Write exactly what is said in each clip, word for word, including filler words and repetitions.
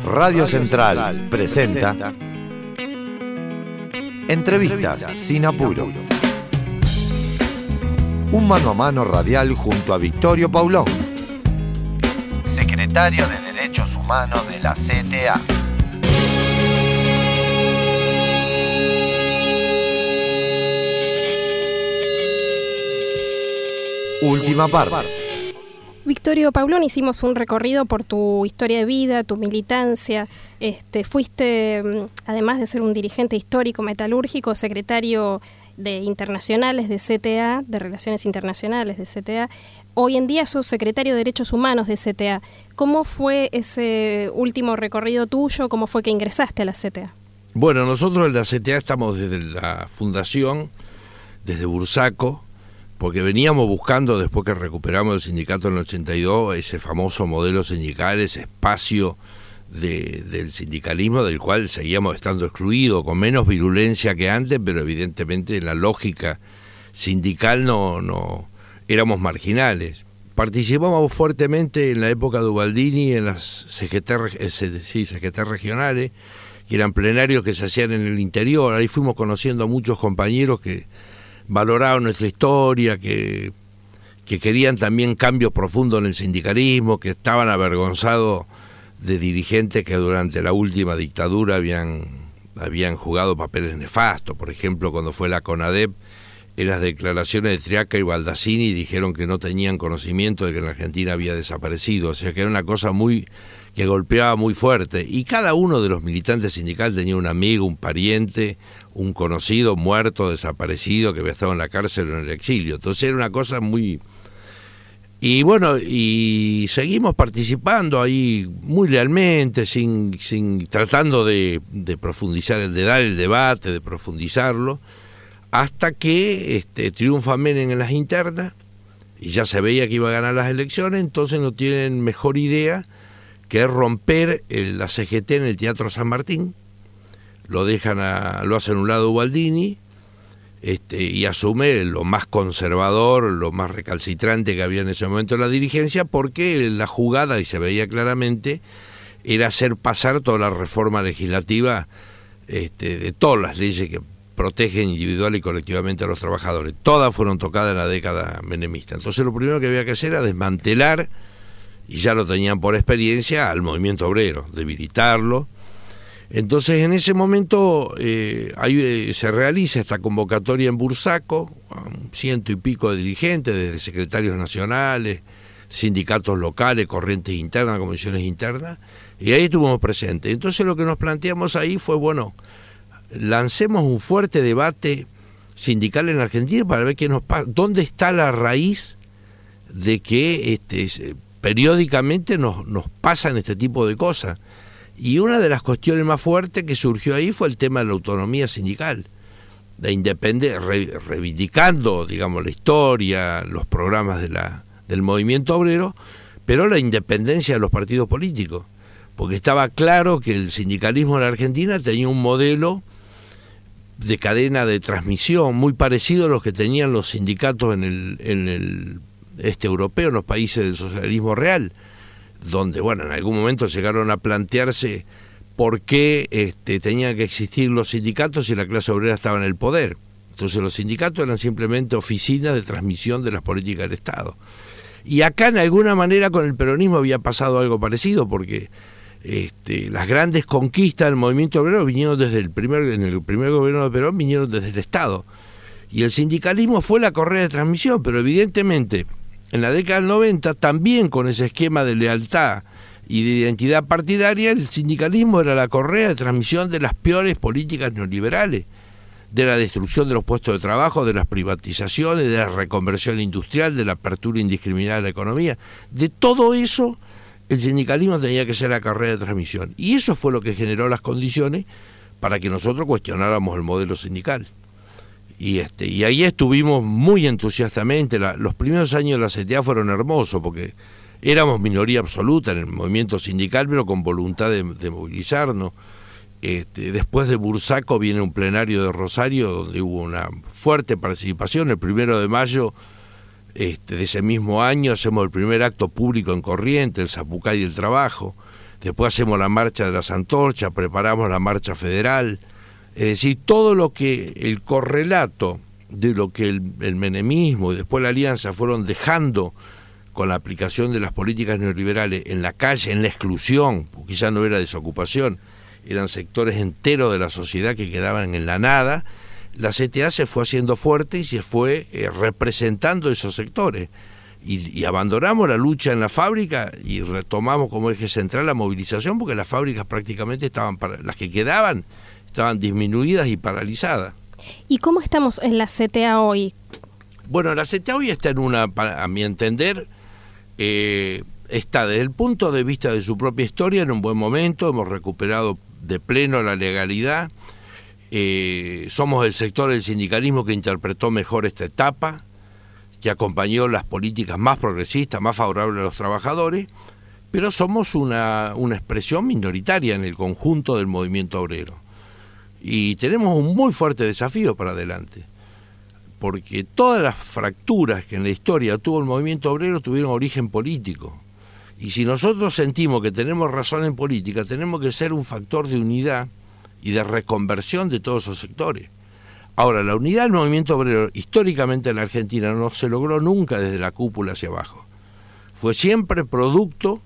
Radio Central presenta Entrevistas sin apuro. Un mano a mano radial junto a Victorio Paulón, secretario de Derechos Humanos de la C T A. Última parte. Victorio Paulón, hicimos un recorrido por tu historia de vida, tu militancia. Este, fuiste, además de ser un dirigente histórico metalúrgico, secretario de internacionales de C T A, de Relaciones Internacionales de C T A. Hoy en día sos secretario de Derechos Humanos de C T A. ¿Cómo fue ese último recorrido tuyo? ¿Cómo fue que ingresaste a la C T A? Bueno, nosotros en la C T A estamos desde la fundación, desde Bursaco, porque veníamos buscando, después que recuperamos el sindicato en el ochenta y dos, ese famoso modelo sindical, ese espacio de, del sindicalismo del cual seguíamos estando excluidos, con menos virulencia que antes, pero evidentemente en la lógica sindical no, no éramos marginales. Participamos fuertemente en la época de Ubaldini en las C G T, sí, C G T regionales, que eran plenarios que se hacían en el interior. Ahí fuimos conociendo a muchos compañeros que valoraban nuestra historia, que, que querían también cambios profundos en el sindicalismo, que estaban avergonzados de dirigentes que durante la última dictadura habían, habían jugado papeles nefastos. Por ejemplo, cuando fue la CONADEP, en las declaraciones de Triaca y Baldassini dijeron que no tenían conocimiento de que en la Argentina había desaparecido, o sea que era una cosa muy que golpeaba muy fuerte, y cada uno de los militantes sindicales tenía un amigo, un pariente, un conocido muerto, desaparecido, que había estado en la cárcel o en el exilio. Entonces era una cosa muy... Y bueno, y seguimos participando ahí muy lealmente, sin, sin tratando de, de profundizar, de dar el debate, de profundizarlo, hasta que este, triunfa Menem en las internas, y ya se veía que iba a ganar las elecciones. Entonces no tienen mejor idea que es romper el, la C G T en el Teatro San Martín. Lo dejan a, lo hacen a un lado Ubaldini, este, y asume lo más conservador, lo más recalcitrante que había en ese momento en la dirigencia, porque la jugada, y se veía claramente, era hacer pasar toda la reforma legislativa este, de todas las leyes que protegen individual y colectivamente a los trabajadores. Todas fueron tocadas en la década menemista. Entonces lo primero que había que hacer era desmantelar, y ya lo tenían por experiencia, al movimiento obrero, debilitarlo. Entonces en ese momento eh, ahí eh, se realiza esta convocatoria en Bursaco, un ciento y pico de dirigentes, desde secretarios nacionales, sindicatos locales, corrientes internas, comisiones internas, y ahí estuvimos presentes. Entonces lo que nos planteamos ahí fue, bueno, lancemos un fuerte debate sindical en Argentina para ver qué nos pasa, dónde está la raíz de que este, periódicamente nos, nos pasan este tipo de cosas. Y una de las cuestiones más fuertes que surgió ahí fue el tema de la autonomía sindical, de independencia, re, reivindicando, digamos, la historia, los programas de la, del movimiento obrero, pero la independencia de los partidos políticos, porque estaba claro que el sindicalismo en la Argentina tenía un modelo de cadena de transmisión muy parecido a los que tenían los sindicatos en el, en el este europeo, en los países del socialismo real, donde, bueno, en algún momento llegaron a plantearse por qué este, tenían que existir los sindicatos si la clase obrera estaba en el poder. Entonces los sindicatos eran simplemente oficinas de transmisión de las políticas del Estado. Y acá, en alguna manera, con el peronismo había pasado algo parecido, porque este, las grandes conquistas del movimiento obrero vinieron desde el primer, en el primer gobierno de Perón, vinieron desde el Estado. Y el sindicalismo fue la correa de transmisión, pero evidentemente en la década del noventa, también con ese esquema de lealtad y de identidad partidaria, el sindicalismo era la correa de transmisión de las peores políticas neoliberales, de la destrucción de los puestos de trabajo, de las privatizaciones, de la reconversión industrial, de la apertura indiscriminada de la economía. De todo eso, el sindicalismo tenía que ser la correa de transmisión. Y eso fue lo que generó las condiciones para que nosotros cuestionáramos el modelo sindical. Y este y ahí estuvimos muy entusiastamente. La, los primeros años de la C T A fueron hermosos, porque éramos minoría absoluta en el movimiento sindical, pero con voluntad de, de movilizarnos. Este, después de Bursaco viene un plenario de Rosario, donde hubo una fuerte participación. El primero de mayo este, de ese mismo año hacemos el primer acto público en Corrientes, el Zapucay del Trabajo. después hacemos la marcha de las antorchas, preparamos la marcha federal, es decir, todo lo que el correlato de lo que el, el menemismo y después la alianza fueron dejando con la aplicación de las políticas neoliberales en la calle, en la exclusión, porque ya no era desocupación, eran sectores enteros de la sociedad que quedaban en la nada, la C T A se fue haciendo fuerte y se fue eh, representando esos sectores. Y, y abandonamos la lucha en la fábrica y retomamos como eje central la movilización, porque las fábricas prácticamente estaban, para, las que quedaban, estaban disminuidas y paralizadas. ¿Y cómo estamos en la C T A hoy? Bueno, la C T A hoy está en una, a mi entender, eh, está desde el punto de vista de su propia historia en un buen momento, hemos recuperado de pleno la legalidad, eh, somos el sector del sindicalismo que interpretó mejor esta etapa, que acompañó las políticas más progresistas, más favorables a los trabajadores, pero somos una, una expresión minoritaria en el conjunto del movimiento obrero. Y tenemos un muy fuerte desafío para adelante, porque todas las fracturas que en la historia tuvo el movimiento obrero tuvieron origen político. Y si nosotros sentimos que tenemos razón en política, tenemos que ser un factor de unidad y de reconversión de todos esos sectores. Ahora, la unidad del movimiento obrero históricamente en la Argentina no se logró nunca desde la cúpula hacia abajo. Fue siempre producto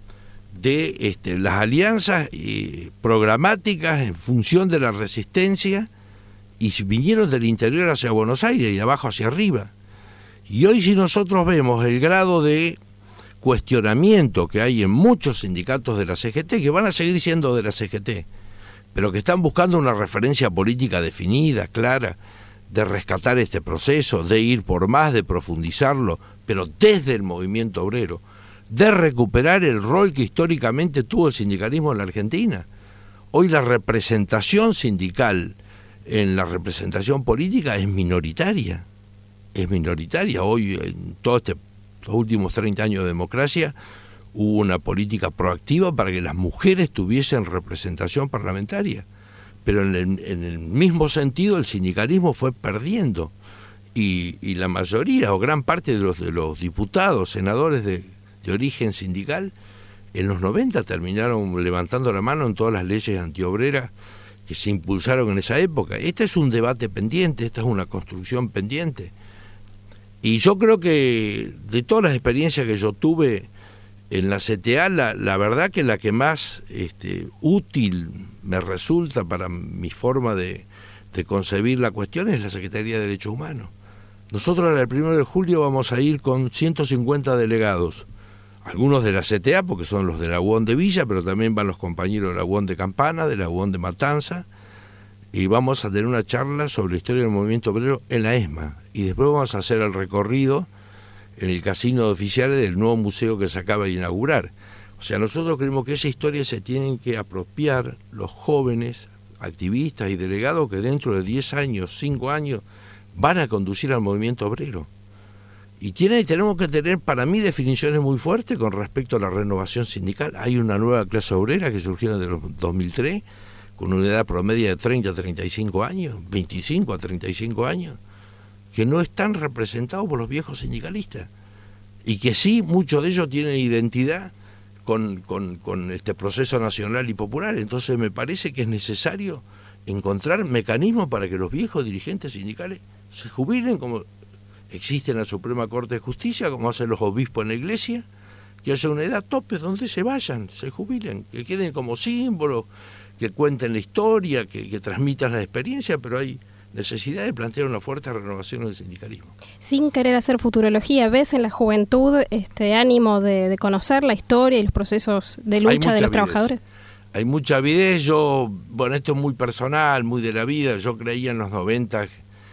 de este, las alianzas eh, programáticas en función de la resistencia, y vinieron del interior hacia Buenos Aires y de abajo hacia arriba. Y hoy, si nosotros vemos el grado de cuestionamiento que hay en muchos sindicatos de la C G T, que van a seguir siendo de la C G T, pero que están buscando una referencia política definida, clara, de rescatar este proceso, de ir por más, de profundizarlo, pero desde el movimiento obrero, de recuperar el rol que históricamente tuvo el sindicalismo en la Argentina. Hoy la representación sindical en la representación política es minoritaria, es minoritaria. Hoy, en todos este, los últimos treinta años de democracia, hubo una política proactiva para que las mujeres tuviesen representación parlamentaria, pero en el, en el mismo sentido el sindicalismo fue perdiendo, y, y la mayoría o gran parte de los, de los diputados, senadores de, de origen sindical, en los noventa terminaron levantando la mano en todas las leyes antiobreras que se impulsaron en esa época. Este es un debate pendiente, esta es una construcción pendiente. Y yo creo que de todas las experiencias que yo tuve en la C T A, la, la verdad que la que más este, útil me resulta para mi forma de, de concebir la cuestión es la Secretaría de Derechos Humanos. Nosotros el primero de julio vamos a ir con ciento cincuenta delegados, algunos de la C T A, porque son los de la U O N de Villa, pero también van los compañeros de la U O N de Campana, de la U O N de Matanza, y vamos a tener una charla sobre la historia del movimiento obrero en la ESMA, y después vamos a hacer el recorrido en el casino de oficiales del nuevo museo que se acaba de inaugurar. O sea, nosotros creemos que esa historia se tienen que apropiar los jóvenes, activistas y delegados que dentro de diez años, cinco años, van a conducir al movimiento obrero. Y tiene, tenemos que tener, para mí, definiciones muy fuertes con respecto a la renovación sindical. Hay una nueva clase obrera que surgió desde los dos mil tres, con una edad promedia de treinta a treinta y cinco años, veinticinco a treinta y cinco años, que no están representados por los viejos sindicalistas, y que sí, muchos de ellos tienen identidad con, con, con este proceso nacional y popular. Entonces me parece que es necesario encontrar mecanismos para que los viejos dirigentes sindicales se jubilen, como existe en la Suprema Corte de Justicia, como hacen los obispos en la Iglesia, que haya una edad tope donde se vayan, se jubilen, que queden como símbolos, que cuenten la historia, que, que transmitan la experiencia, pero hay necesidad de plantear una fuerte renovación del sindicalismo. Sin querer hacer futurología, ¿ves en la juventud este ánimo de, de conocer la historia y los procesos de lucha de los avidez. trabajadores? Hay mucha avidez. Yo, bueno, esto es muy personal, muy de la vida. Yo creía en los noventa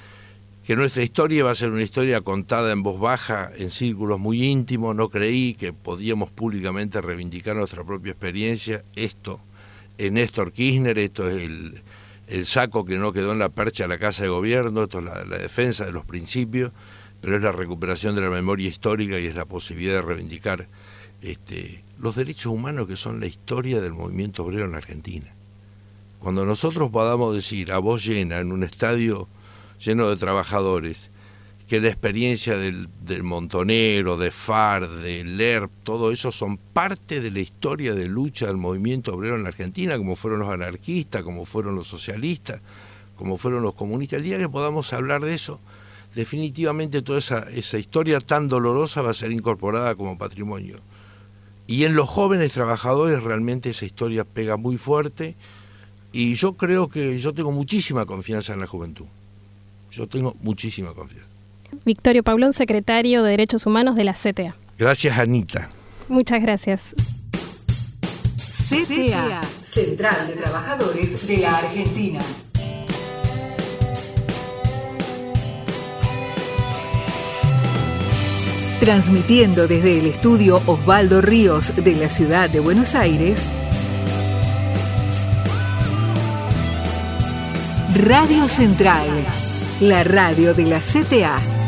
que nuestra historia iba a ser una historia contada en voz baja, en círculos muy íntimos. No creí que podíamos públicamente reivindicar nuestra propia experiencia. Esto, en Néstor Kirchner, esto es el... el saco que no quedó en la percha de la Casa de Gobierno, esto es la, la defensa de los principios, pero es la recuperación de la memoria histórica y es la posibilidad de reivindicar este, los derechos humanos que son la historia del movimiento obrero en la Argentina. Cuando nosotros podamos decir a voz llena en un estadio lleno de trabajadores que la experiencia del, del Montonero, de F A R, de L E R P, todo eso son parte de la historia de lucha del movimiento obrero en la Argentina, como fueron los anarquistas, como fueron los socialistas, como fueron los comunistas. El día que podamos hablar de eso, definitivamente toda esa, esa historia tan dolorosa va a ser incorporada como patrimonio. Y en los jóvenes trabajadores realmente esa historia pega muy fuerte, y yo creo que yo tengo muchísima confianza en la juventud. Yo tengo muchísima confianza. Victorio Paulón, secretario de Derechos Humanos de la C T A. Gracias, Anita. Muchas gracias. C T A, Central de Trabajadores de la Argentina. Transmitiendo desde el estudio Osvaldo Ríos de la ciudad de Buenos Aires, Radio Central, la radio de la C T A.